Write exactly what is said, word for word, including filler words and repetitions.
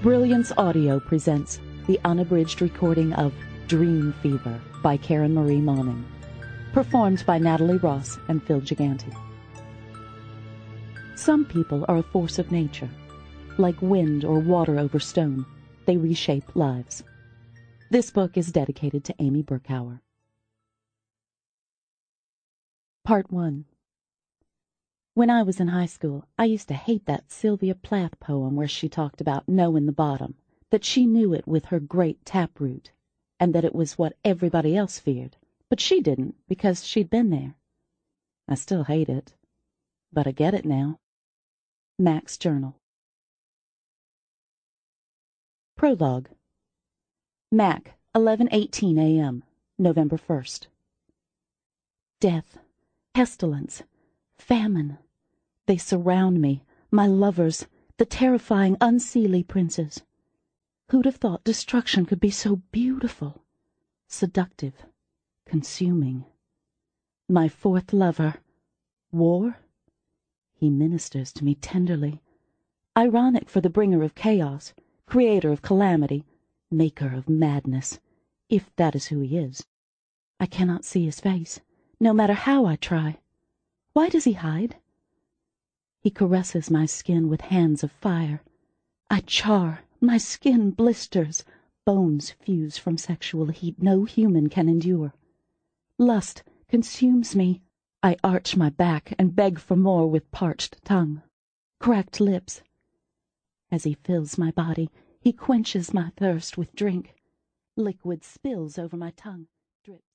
Brilliance Audio presents the unabridged recording of Dream Fever by Karen Marie Moning, performed by Natalie Ross and Phil Gigante. Some people are a force of nature. Like wind or water over stone, they reshape lives. This book is dedicated to Amy Burkauer. Part one. When I was in high school, I used to hate that Sylvia Plath poem where she talked about knowing the bottom, that she knew it with her great taproot, and that it was what everybody else feared, but she didn't because she'd been there. I still hate it, but I get it now. Mac's Journal. Prologue. Mac, eleven eighteen a m, November first. Death, pestilence, famine. They surround me, my lovers, the terrifying, unseelie princes. Who'd have thought destruction could be so beautiful, seductive, consuming? My fourth lover, war? He ministers to me tenderly. Ironic for the bringer of chaos, creator of calamity, maker of madness, if that is who he is. I cannot see his face, no matter how I try. Why does he hide? He caresses my skin with hands of fire. I char, my skin blisters, bones fuse from sexual heat no human can endure. Lust consumes me. I arch my back and beg for more with parched tongue, cracked lips. As he fills my body, he quenches my thirst with drink. Liquid spills over my tongue.